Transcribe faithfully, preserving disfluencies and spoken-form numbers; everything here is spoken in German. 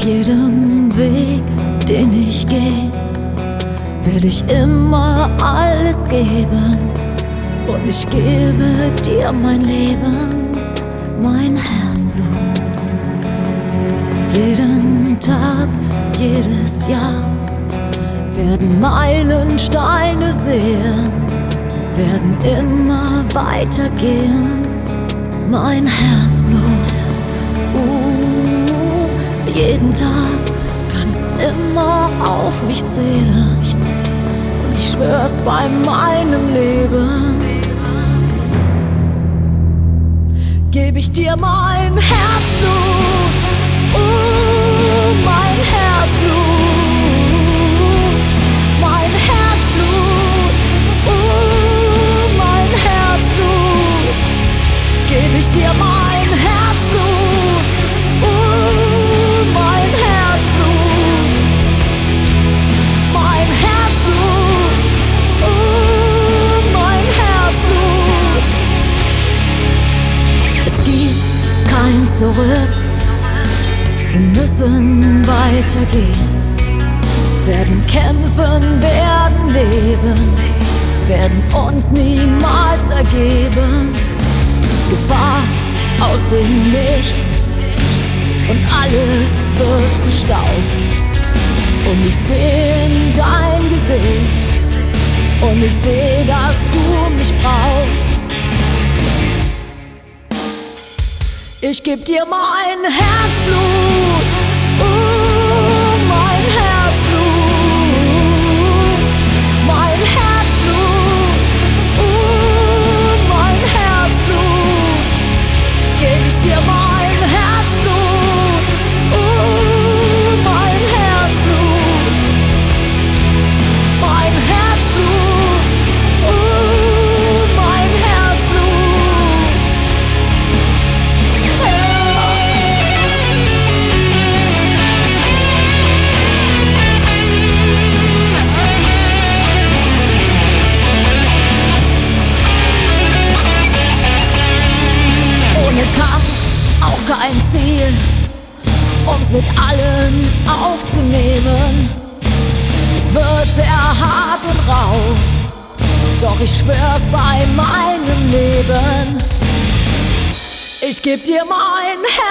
jedem Weg, den ich gehe, werde ich immer alles geben. Und ich gebe dir mein Leben, mein Herzblut. Jeden Tag, jedes Jahr werden Meilensteine sehen, werden immer weitergehen, mein Herzblut. Uh, jeden Tag kannst immer auf mich zählen. Und ich schwör's bei meinem Leben, geb ich dir mein Herzblut. Uh, mein Herzblut, mein Herzblut, uh, mein Herzblut, geb ich dir mein Herzblut, uh, mein Herzblut, mein Herzblut, uh, mein Herzblut. Es gibt kein Zurück. Wir müssen weitergehen, werden kämpfen, werden leben, werden uns niemals ergeben. Gefahr aus dem Nichts und alles wird zu Staub. Und ich seh in dein Gesicht und ich seh, dass du mich brauchst. Ich geb dir mein Herzblut, uh, mein Herzblut, mein Herzblut, uh, mein Herzblut, geb ich dir mein Herzblut, uh, mein Herzblut, mein Herzblut, uh, mein Herzblut. Kampf, auch kein Ziel, um's mit allen aufzunehmen. Es wird sehr hart und rau, doch ich schwör's bei meinem Leben. Ich geb dir mein Herz.